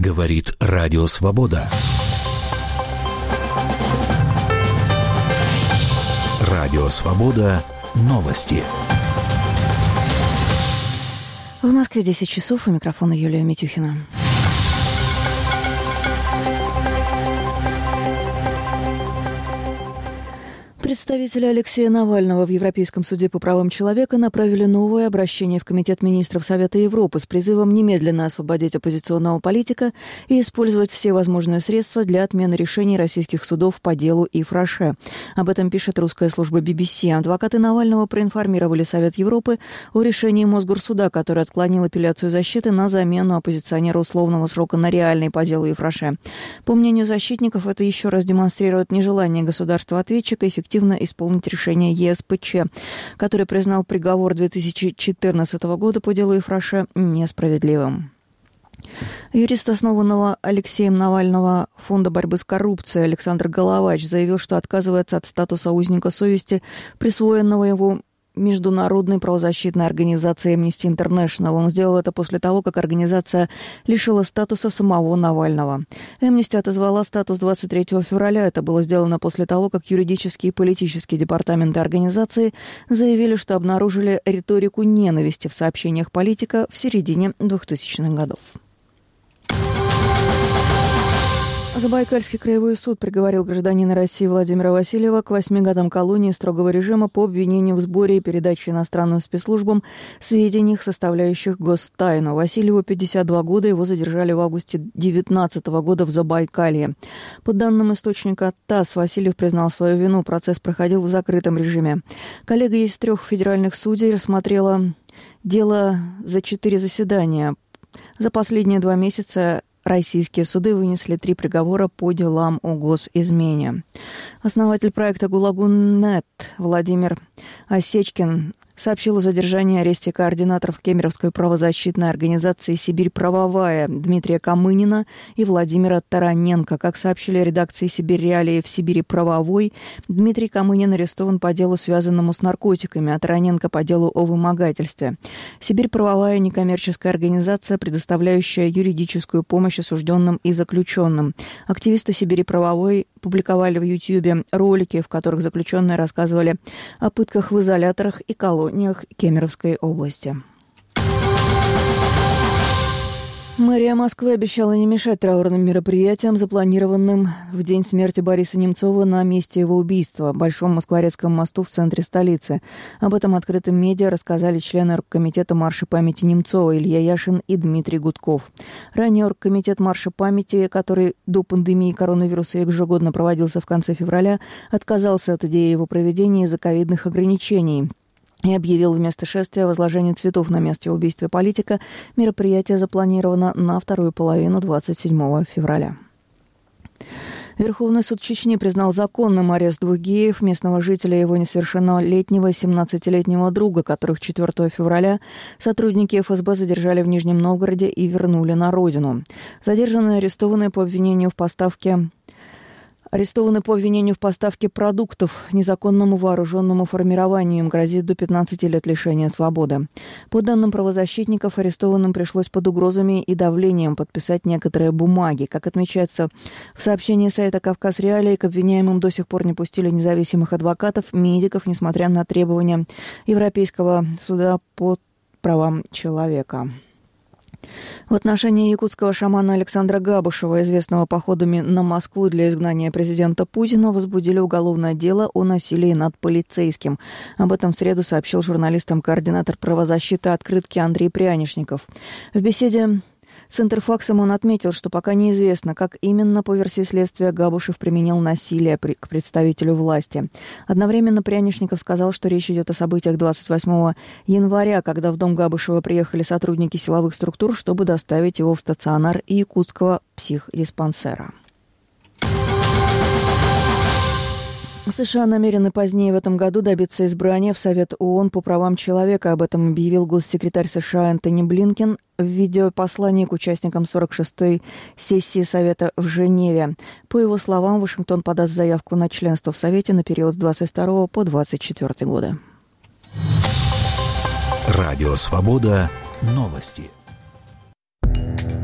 Говорит Радио Свобода. Радио Свобода. Новости. В Москве 10 часов. У микрофона Юлия Митюхина. Представители Алексея Навального в Европейском суде по правам человека направили новое обращение в Комитет министров Совета Европы с призывом немедленно освободить оппозиционного политика и использовать все возможные средства для отмены решений российских судов по делу Yves Rocher. Об этом пишет русская служба BBC. Адвокаты Навального проинформировали Совет Европы о решении Мосгорсуда, который отклонил апелляцию защиты на замену оппозиционера условного срока на реальный по делу Yves Rocher. По мнению защитников, это еще раз демонстрирует нежелание государства-ответчика эффективно исполнить решение ЕСПЧ, который признал приговор 2014 года по делу Yves Rocher несправедливым. Юрист основанного Алексеем Навального Фонда борьбы с коррупцией Александр Головач заявил, что отказывается от статуса узника совести, присвоенного его международной правозащитной организацией Amnesty International. Он сделал это после того, как организация лишила статуса самого Навального. Amnesty отозвала статус 23 февраля. Это было сделано после того, как юридические и политические департаменты организации заявили, что обнаружили риторику ненависти в сообщениях политика в середине 2000-х годов. Забайкальский краевой суд приговорил гражданина России Владимира Васильева к 8 годам колонии строгого режима по обвинению в сборе и передаче иностранным спецслужбам сведений, составляющих гостайну. Васильеву 52 года, его задержали в августе 2019 года в Забайкалье. По данным источника ТАСС, Васильев признал свою вину, процесс проходил в закрытом режиме. Коллегия из 3 федеральных судей рассмотрела дело за 4 заседания. За последние 2 месяца российские суды вынесли 3 приговора по делам о госизмене. Основатель проекта «ГУЛАГу.нет» Владимир Осечкин сообщил о задержании и аресте координаторов Кемеровской правозащитной организации «Сибирь правовая» Дмитрия Камынина и Владимира Тараненко. Как сообщили редакции «Сибирь Реалии» в «Сибири правовой», Дмитрий Камынин арестован по делу, связанному с наркотиками, а Тараненко по делу о вымогательстве. «Сибирь правовая» – некоммерческая организация, предоставляющая юридическую помощь осужденным и заключенным. Активисты «Сибири правовой» публиковали в Ютьюбе ролики, в которых заключенные рассказывали о пытках в изоляторах и колониях Кемеровской области. Мэрия Москвы обещала не мешать траурным мероприятиям, запланированным в день смерти Бориса Немцова на месте его убийства, Большом Москворецком мосту в центре столицы. Об этом открытым медиа рассказали члены оргкомитета марша памяти Немцова Илья Яшин и Дмитрий Гудков. Ранее оргкомитет марша памяти, который до пандемии коронавируса ежегодно проводился в конце февраля, отказался от идеи его проведения из-за ковидных ограничений и объявил вместо шествия возложение цветов на месте убийства политика. Мероприятие запланировано на вторую половину 27 февраля. Верховный суд Чечни признал законным арест 2 геев, местного жителя и его несовершеннолетнего 17-летнего друга, которых 4 февраля сотрудники ФСБ задержали в Нижнем Новгороде и вернули на родину. Задержанные арестованы по обвинению в поставке продуктов незаконному вооруженному формированию. Им грозит до 15 лет лишения свободы. По данным правозащитников, арестованным пришлось под угрозами и давлением подписать некоторые бумаги. Как отмечается в сообщении сайта «Кавказ Реалии», к обвиняемым до сих пор не пустили независимых адвокатов, медиков, несмотря на требования Европейского суда по правам человека. В отношении якутского шамана Александра Габушева, известного походами на Москву для изгнания президента Путина, возбудили уголовное дело о насилии над полицейским. Об этом в среду сообщил журналистам координатор правозащиты «Открытки» Андрей Прянишников. В беседе с Интерфаксом он отметил, что пока неизвестно, как именно, по версии следствия, Габушев применил насилие к представителю власти. Одновременно Прянишников сказал, что речь идет о событиях 28 января, когда в дом Габушева приехали сотрудники силовых структур, чтобы доставить его в стационар якутского психдиспансера. США намерены позднее в этом году добиться избрания в Совет ООН по правам человека. Об этом объявил госсекретарь США Энтони Блинкен в видеопослании к участникам 46-й сессии Совета в Женеве. По его словам, Вашингтон подаст заявку на членство в Совете на период с 22 по 24 годы. Радио «Свобода». Новости.